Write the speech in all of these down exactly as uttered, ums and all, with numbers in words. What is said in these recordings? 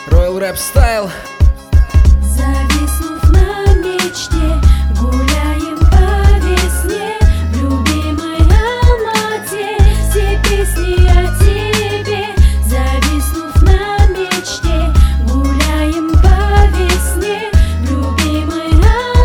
Royal Rap Style. Зависнув на мечте, гуляем по весне в любимой Алмате. Все песни о тебе. Зависнув на мечте, гуляем по весне в любимой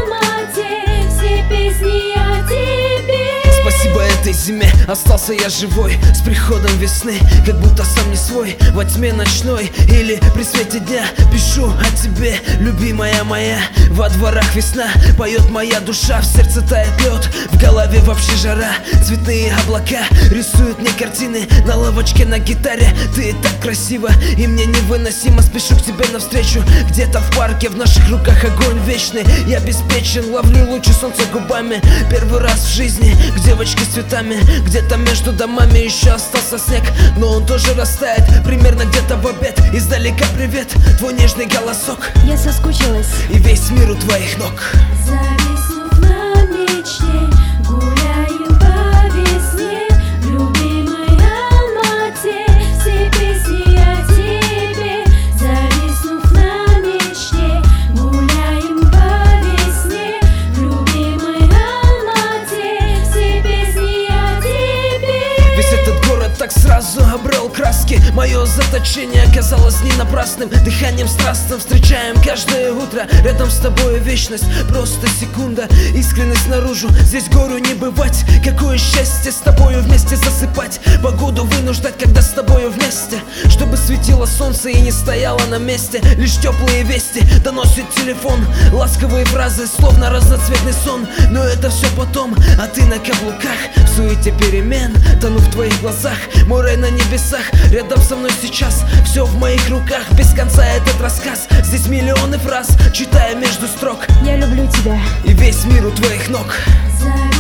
Алмате. Все песни о тебе. Спасибо этой зиме, остался я живой. С приходом весны, как будто сам не свой. Во тьме ночной или при свете дня пишу о тебе, любимая моя. Во дворах весна, поет моя душа. В сердце тает лед, в голове вообще жара. Цветные облака рисуют мне картины на лавочке на гитаре. Ты так красиво, и мне невыносимо. Спешу к тебе навстречу, где-то в парке. В наших руках огонь вечный. Я обеспечен, ловлю лучи солнца губами. Первый раз в жизни к девочке с цветами. Где-то между домами еще остался снег, но он тоже растает примерно где-то в обед. Издалека привет, твой нежный голосок. Я соскучилась. И весь мир у твоих ног. Зависнув на мечте, гуляем по весне в любимой Алмате. Все песни о тебе. Зависнув на мечте, гуляем по весне в любимой Алмате. Все песни о тебе. Весь этот город так сразу обрел краски. Мое заточение оказалось не напрасным. Дыханием страстным встречаем каждое утро. Рядом с тобой вечность, просто секунда. Искренность наружу, здесь горю не бывать. Какое счастье с тобою вместе засыпать. Погоду вынуждать, когда с тобою вместе. Чтобы светило солнце и не стояло на месте. Лишь теплые вести доносит телефон. Ласковые фразы, словно разноцветный сон. Но это все потом, а ты на каблуках. В суете перемен, тону в твоих глазах. Мой рай на небесах, рядом со мной сейчас. Все в моих руках, без конца этот рассказ. Здесь миллионы фраз, читая между строк. Я люблю тебя. И весь мир у твоих ног. Зависнув